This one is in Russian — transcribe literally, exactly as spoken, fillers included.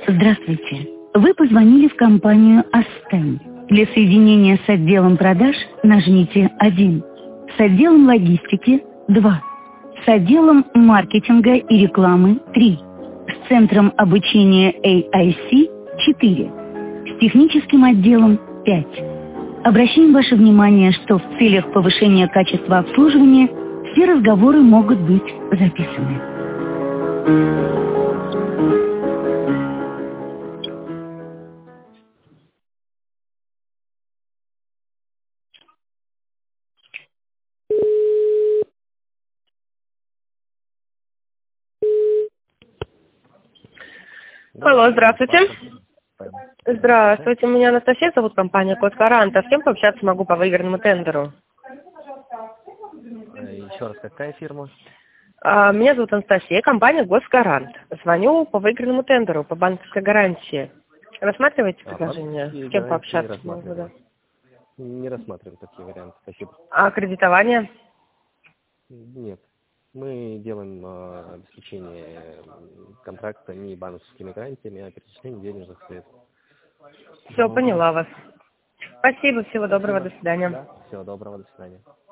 Здравствуйте. Вы позвонили в компанию Астем. Для соединения с отделом продаж нажмите один. С отделом логистики два. С отделом маркетинга и рекламы три. С центром обучения эй ай си четыре. С техническим отделом пять. Обращаем ваше внимание, что в целях повышения качества обслуживания все разговоры могут быть записаны. Алло, здравствуйте. Здравствуйте, меня Анастасия зовут, компания Госгарант. А с кем пообщаться могу по выигранному тендеру? Еще раз, какая фирма? А, меня зовут Анастасия, компания Госгарант. Звоню по выигранному тендеру, по банковской гарантии. Рассматриваете А, предложение? банковские С кем гарантии не пообщаться могу, да? рассматриваем. Не рассматриваем такие варианты, спасибо. А кредитование? Нет. Мы делаем э, обеспечение контракта не банковскими гарантиями, а перечислением денежных средств. Все, поняла вас. Спасибо, всего доброго, Спасибо. до свидания. Да, всего доброго, до свидания.